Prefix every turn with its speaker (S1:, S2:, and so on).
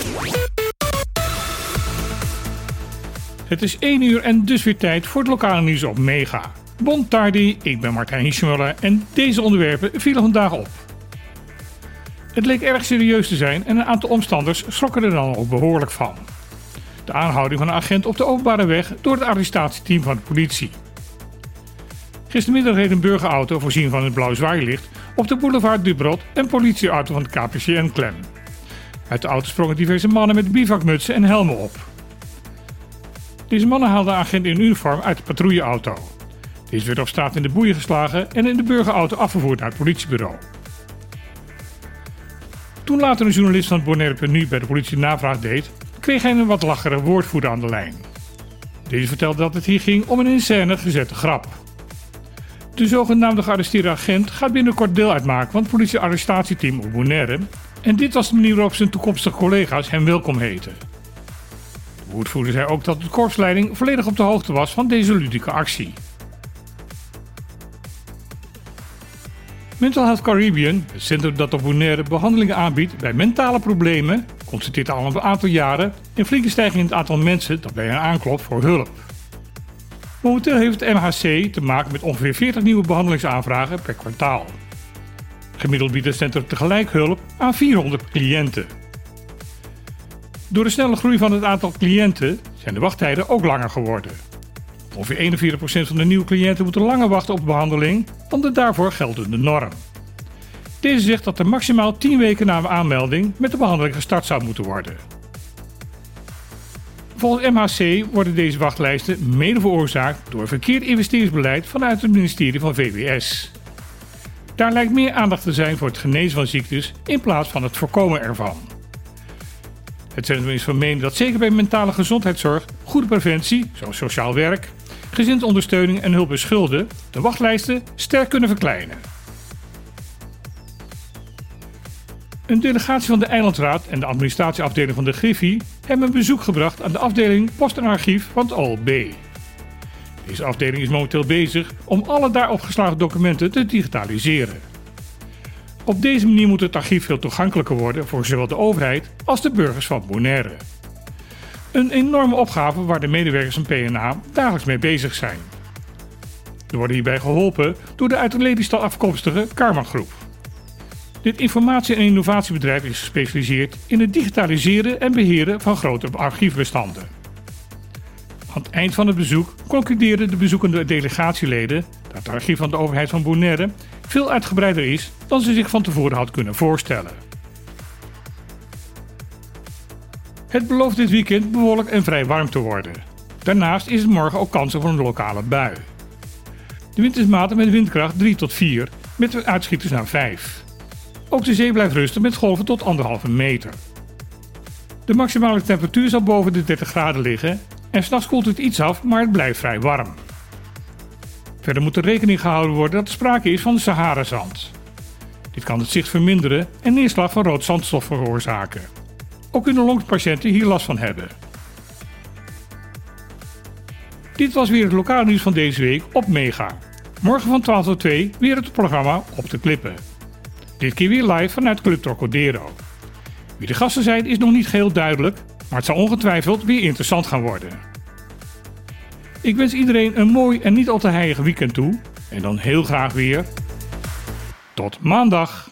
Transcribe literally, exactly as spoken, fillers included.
S1: Het is één uur en dus weer tijd voor het lokale nieuws op Mega. Bon tardi, ik ben Martijn Hiesjemuller en deze onderwerpen vielen vandaag op. Het leek erg serieus te zijn en een aantal omstanders schrokken er dan ook behoorlijk van. De aanhouding van een agent op de openbare weg door het arrestatieteam van de politie. Gistermiddag reed een burgerauto voorzien van het blauw zwaailicht op de boulevard Dubrot en politieauto van de K P C N klem. Uit de auto sprongen diverse mannen met bivakmutsen en helmen op. Deze mannen haalden een agent in uniform uit de patrouilleauto. Deze werd op straat in de boeien geslagen en in de burgerauto afgevoerd naar het politiebureau. Toen later een journalist van het Bonaire.nu bij de politie navraag deed, kreeg hij een wat lachere woordvoerder aan de lijn. Deze vertelde dat het hier ging om een in scène gezette grap. De zogenaamde gearresteerde agent gaat binnenkort deel uitmaken van het politiearrestatieteam op Bonaire en dit was de manier waarop zijn toekomstige collega's hem welkom heten. De woordvoerder zei ook dat de korpsleiding volledig op de hoogte was van deze ludieke actie. Mental Health Caribbean, het centrum dat op Bonaire behandelingen aanbiedt bij mentale problemen, constateert al een aantal jaren een flinke stijging in het aantal mensen dat bij hen aanklopt voor hulp. Momenteel heeft het M H C te maken met ongeveer veertig nieuwe behandelingsaanvragen per kwartaal. Gemiddeld biedt het centrum tegelijk hulp aan vierhonderd cliënten. Door de snelle groei van het aantal cliënten zijn de wachttijden ook langer geworden. Ongeveer eenenveertig procent van de nieuwe cliënten moeten langer wachten op behandeling dan de daarvoor geldende norm. Deze zegt dat er maximaal tien weken na een aanmelding met de behandeling gestart zou moeten worden. Volgens M H C worden deze wachtlijsten mede veroorzaakt door een verkeerd investeringsbeleid vanuit het ministerie van V W S. Daar lijkt meer aandacht te zijn voor het genezen van ziektes in plaats van het voorkomen ervan. Het centrum is van mening dat zeker bij mentale gezondheidszorg goede preventie, zoals sociaal werk, gezinsondersteuning en hulp bij schulden, de wachtlijsten sterk kunnen verkleinen. Een delegatie van de Eilandsraad en de administratieafdeling van de Griffie hebben een bezoek gebracht aan de afdeling Post en Archief van het O L B. Deze afdeling is momenteel bezig om alle daar opgeslagen documenten te digitaliseren. Op deze manier moet het archief veel toegankelijker worden voor zowel de overheid als de burgers van Bonaire. Een enorme opgave waar de medewerkers van P N A dagelijks mee bezig zijn. Er worden hierbij geholpen door de uit Lelystad afkomstige Karma Groep. Dit informatie- en innovatiebedrijf is gespecialiseerd in het digitaliseren en beheren van grote archiefbestanden. Aan het eind van het bezoek concludeerden de bezoekende delegatieleden dat het archief van de overheid van Bonaire veel uitgebreider is dan ze zich van tevoren had kunnen voorstellen. Het belooft dit weekend behoorlijk en vrij warm te worden. Daarnaast is het morgen ook kans op een lokale bui. De wind is matig met windkracht drie tot vier, met uitschieters naar vijf. Ook de zee blijft rustig met golven tot anderhalve meter. De maximale temperatuur zal boven de dertig graden liggen en 's nachts koelt het iets af, maar het blijft vrij warm. Verder moet er rekening gehouden worden dat er sprake is van de Sahara-zand. Dit kan het zicht verminderen en neerslag van rood zandstof veroorzaken. Ook kunnen longpatiënten hier last van hebben. Dit was weer het lokale nieuws van deze week op Mega. Morgen van twaalf tot twee weer het programma Op de Klippen. Dit keer weer live vanuit Club Trocadero. Wie de gasten zijn is nog niet geheel duidelijk, maar het zal ongetwijfeld weer interessant gaan worden. Ik wens iedereen een mooi en niet al te heilig weekend toe en dan heel graag weer tot maandag.